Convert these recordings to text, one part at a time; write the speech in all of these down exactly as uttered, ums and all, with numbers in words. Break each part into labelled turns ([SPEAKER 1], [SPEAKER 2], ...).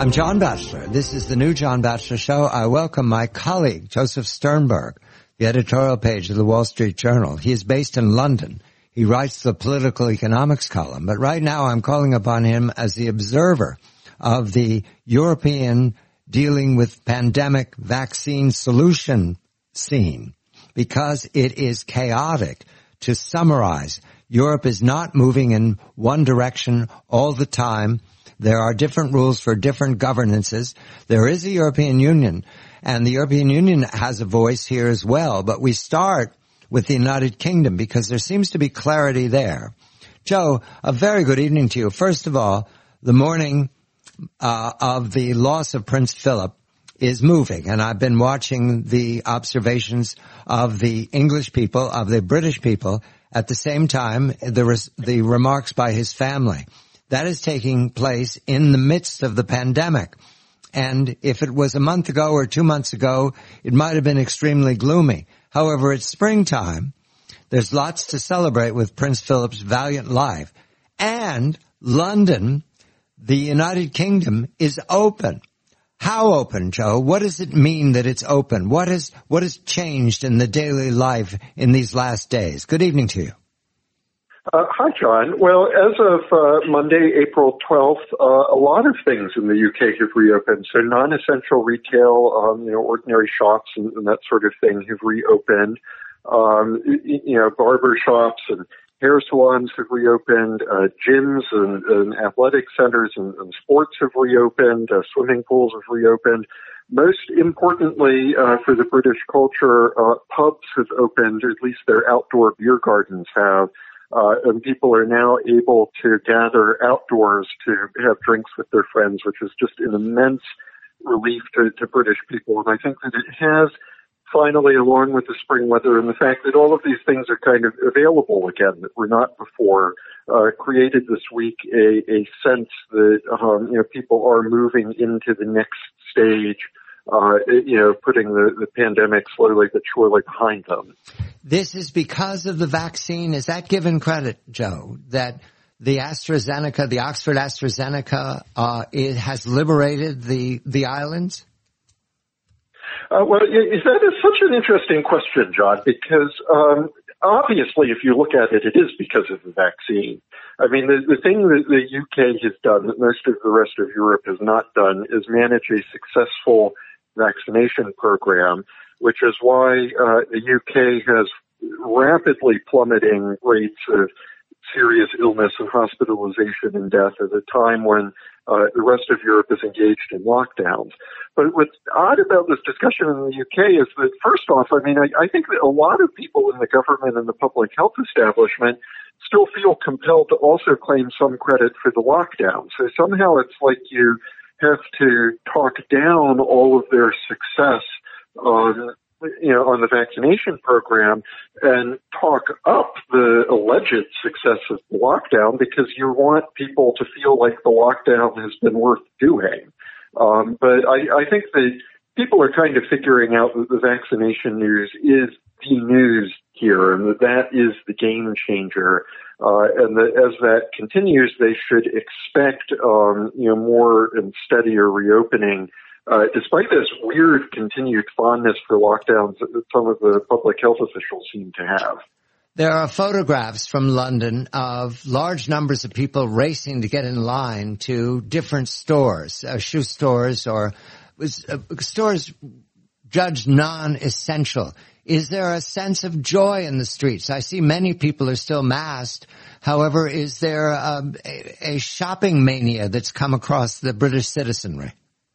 [SPEAKER 1] I'm John Batchelor. This is the new John Batchelor Show. I welcome my colleague, Joseph Sternberg, the editorial page of the Wall Street Journal. He is based in London. He writes the political economics column, but right now I'm calling upon him as the observer of the European dealing with pandemic vaccine solution scene, because it is chaotic. To summarize, Europe is not moving in one direction all the time. There are different rules for different governances. There is a European Union, and the European Union has a voice here as well. But we start with the United Kingdom because there seems to be clarity there. Joe, a very good evening to you. First of all, the morning uh, of the loss of Prince Philip is moving, and I've been watching the observations of the English people, of the British people, at the same time, the, res- the remarks by his family. That is taking place in the midst of the pandemic. And if it was a month ago or two months ago, it might have been extremely gloomy. However, it's springtime. There's lots to celebrate with Prince Philip's valiant life. And London, the United Kingdom, is open. How open, Joe? What does it mean that it's open? What has, what has changed in the daily life in these last days? Good evening to you.
[SPEAKER 2] Uh, hi, John. Well, as of uh, Monday, April twelfth, uh, a lot of things in the U K have reopened. So non-essential retail, um, you know, ordinary shops and, and that sort of thing have reopened. Um, you know, barber shops and hair salons have reopened. Uh, gyms and, and athletic centers and, and sports have reopened. Uh, swimming pools have reopened. Most importantly, uh, for the British culture, uh, pubs have opened, or at least their outdoor beer gardens have. Uh, and people are now able to gather outdoors to have drinks with their friends, which is just an immense relief to, to British people. And I think that it has finally, along with the spring weather and the fact that all of these things are kind of available again that were not before, uh, created this week a, a sense that, um, you know, people are moving into the next stage, uh, you know, putting the, the pandemic slowly but surely behind them.
[SPEAKER 1] This is because of the vaccine. Is that given credit, Joe, that the AstraZeneca, the Oxford AstraZeneca, uh, it has liberated the, the islands?
[SPEAKER 2] Uh, well, it, that is such an interesting question, John, because um, obviously, if you look at it, it is because of the vaccine. I mean, the, the thing that the U K has done that most of the rest of Europe has not done is manage a successful vaccination program, which is why uh, the U K has rapidly plummeting rates of serious illness and hospitalization and death at a time when uh, the rest of Europe is engaged in lockdowns. But what's odd about this discussion in the U K is that, first off, I mean, I, I think that a lot of people in the government and the public health establishment still feel compelled to also claim some credit for the lockdown. So somehow it's like you have to talk down all of their success on, you know, on the vaccination program and talk up the alleged success of the lockdown because you want people to feel like the lockdown has been worth doing. Um, but I, I think that people are kind of figuring out that the vaccination news is the news here and that that is the game changer. Uh, and that as that continues, they should expect, um, you know, more and steadier reopening. Uh, despite this weird continued fondness for lockdowns that some of the public health officials seem to have.
[SPEAKER 1] There are photographs from London of large numbers of people racing to get in line to different stores, uh, shoe stores or uh, stores judged non-essential. Is there a sense of joy in the streets? I see many people are still masked. However, is there um, a, a shopping mania that's come across the British citizenry?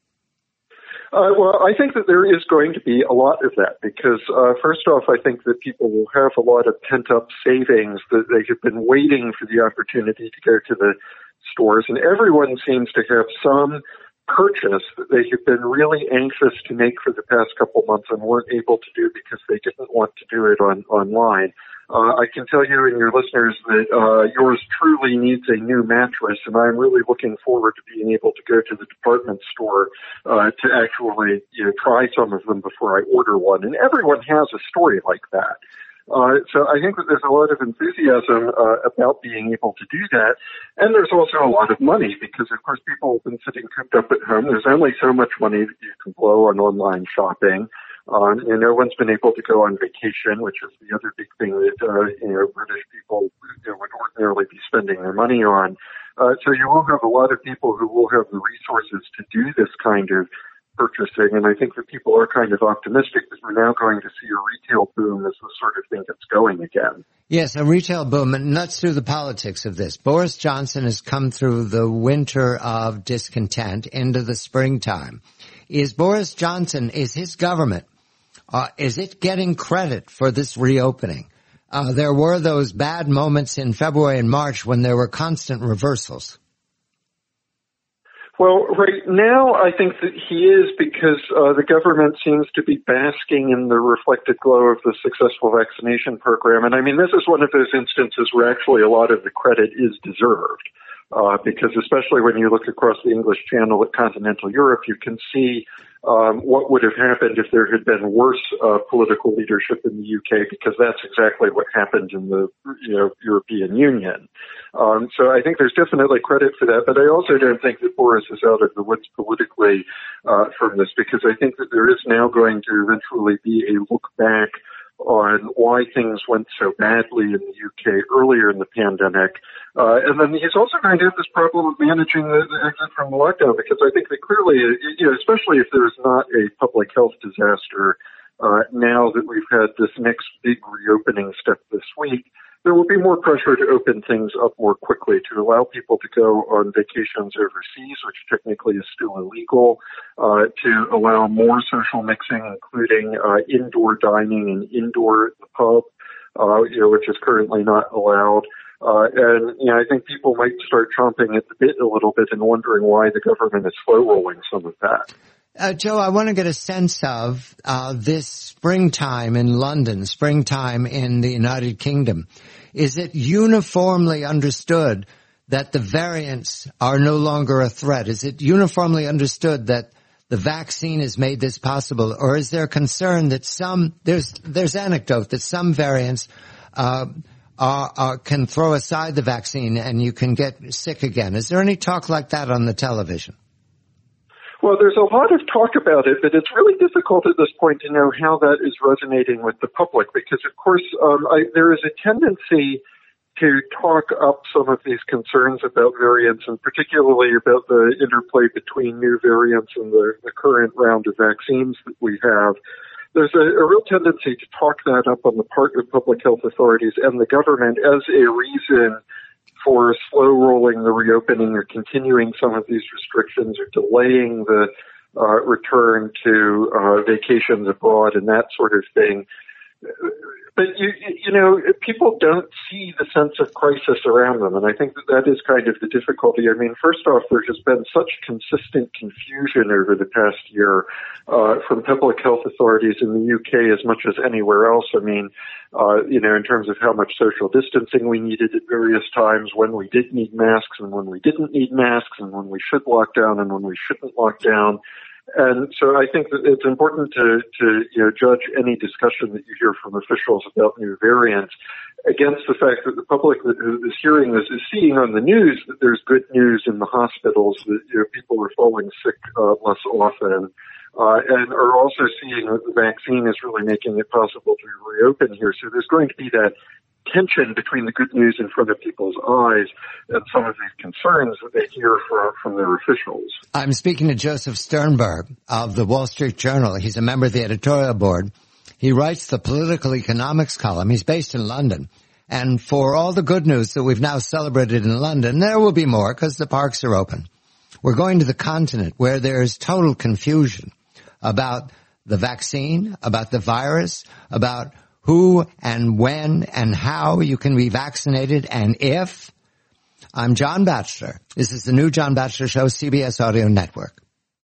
[SPEAKER 2] Uh, well, I think that there is going to be a lot of that because, uh, first off, I think that people will have a lot of pent-up savings that they have been waiting for the opportunity to go to the stores, and everyone seems to have some purchase that they have been really anxious to make for the past couple months and weren't able to do because they didn't want to do it on online. Uh, I can tell you and your listeners that uh, yours truly needs a new mattress, and I'm really looking forward to being able to go to the department store uh, to actually, you know, try some of them before I order one. And everyone has a story like that. Uh, so I think that there's a lot of enthusiasm uh, about being able to do that. And there's also a lot of money because, of course, people have been sitting cooped up at home. There's only so much money that you can blow on online shopping. Um, and no one's been able to go on vacation, which is the other big thing that, uh, you know, British people you know, would ordinarily be spending their money on. Uh, so you will have a lot of people who will have the resources to do this kind of purchasing. And I think that people are kind of optimistic that we're now going to see a retail boom as the sort of thing that's going again.
[SPEAKER 1] Yes, a retail boom. And let's do the politics of this. Boris Johnson has come through the winter of discontent into the springtime. Is Boris Johnson, is his government, Uh, is it getting credit for this reopening? Uh, there were those bad moments in February and March when there were constant reversals.
[SPEAKER 2] Well, right now I think that he is because uh, the government seems to be basking in the reflected glow of the successful vaccination program. And I mean, this is one of those instances where actually a lot of the credit is deserved. Uh, because especially when you look across the English Channel at continental Europe, you can see um, what would have happened if there had been worse uh, political leadership in the U K, because that's exactly what happened in the you know, European Union. Um, so I think there's definitely credit for that, but I also don't think that Boris is out of the woods politically uh, from this, because I think that there is now going to eventually be a look back on why things went so badly in the U K earlier in the pandemic. Uh, and then he's also going to have this problem of managing the, the exit from the lockdown, because I think that clearly, you know, especially if there's not a public health disaster, uh, now that we've had this next big reopening step this week, there will be more pressure to open things up more quickly, to allow people to go on vacations overseas, which technically is still illegal, uh, to allow more social mixing, including uh, indoor dining and indoor at the pub, uh, you know, which is currently not allowed. Uh, and, you know, I think people might start chomping at the bit a little bit and wondering why the government is slow rolling some of that.
[SPEAKER 1] Uh, Joe, I want to get a sense of uh, this springtime in London, springtime in the United Kingdom. Is it uniformly understood that the variants are no longer a threat? Is it uniformly understood that the vaccine has made this possible? Or is there concern that some, there's, there's anecdote that some variants uh, are, are, can throw aside the vaccine and you can get sick again? Is there any talk like that on the television?
[SPEAKER 2] Well, there's a lot of talk about it, but it's really difficult at this point to know how that is resonating with the public, because, of course, um, I, there is a tendency to talk up some of these concerns about variants, and particularly about the interplay between new variants and the, the current round of vaccines that we have. There's a, a real tendency to talk that up on the part of public health authorities and the government as a reason for slow rolling the reopening or continuing some of these restrictions or delaying the uh, return to uh, vacations abroad and that sort of thing. But, you, you know, people don't see the sense of crisis around them, and I think that that is kind of the difficulty. I mean, first off, there has been such consistent confusion over the past year uh, from public health authorities in the U K as much as anywhere else. I mean, uh, you know, in terms of how much social distancing we needed at various times, when we did need masks and when we didn't need masks, and when we should lock down and when we shouldn't lock down. And so I think that it's important to, to, you know, judge any discussion that you hear from officials about new variants against the fact that the public that is hearing this is seeing on the news that there's good news in the hospitals, that, you know, people are falling sick uh, less often, uh, and are also seeing that the vaccine is really making it possible to reopen here. So there's going to be that tension between the good news in front of people's eyes and some of these concerns that they hear from, from their officials.
[SPEAKER 1] I'm speaking to Joseph Sternberg of the Wall Street Journal. He's a member of the editorial board. He writes the political economics column. He's based in London. And for all the good news that we've now celebrated in London, there will be more because the parks are open. We're going to the continent where there's total confusion about the vaccine, about the virus, about who and when and how you can be vaccinated and if. I'm John Batchelor. This is the new John Batchelor Show, C B S Audio Network.